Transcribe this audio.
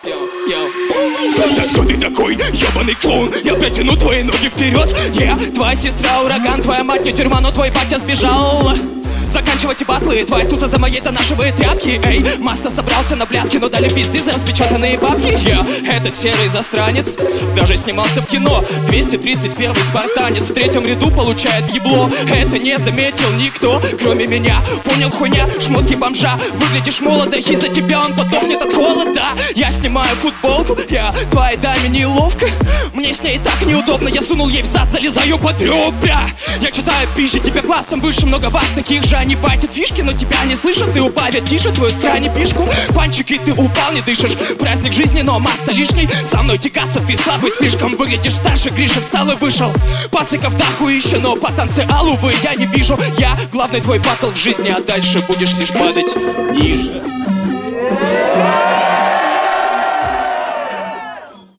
Да кто ты такой, ёбаный клоун? Я протяну твои ноги вперед. Твоя сестра ураган, твоя мать не тюрьма, но твой батя сбежал. Заканчивайте батлы, твоя туза за моей донашивает тряпки. Эй, Маста собрался на блядки, но дали пизды за распечатанные бабки. Этот серый засранец даже снимался в кино. 231-й спартанец в третьем ряду получает ебло. Это не заметил никто, кроме меня. Понял, хуйня, шмотки бомжа. Выглядишь молодо, из-за тебя он подохнет от холода. Я снимаю футболку, твоей даме неловко. Мне с ней так неудобно, я сунул ей в зад, залезаю под ребра. Я читаю пищи, тебе классом выше, много вас таких же. Они байтят фишки, но тебя не слышат. Ты убавят тише твою срань пишку. Панчики, ты упал, не дышишь. Праздник жизни, но Маста лишний. Со мной тягаться, ты слабый слишком. Выглядишь старше, Гриша встал и вышел. Пациков даху еще, но потенциал, увы, я не вижу. Я главный твой батл в жизни, а дальше будешь лишь падать ниже.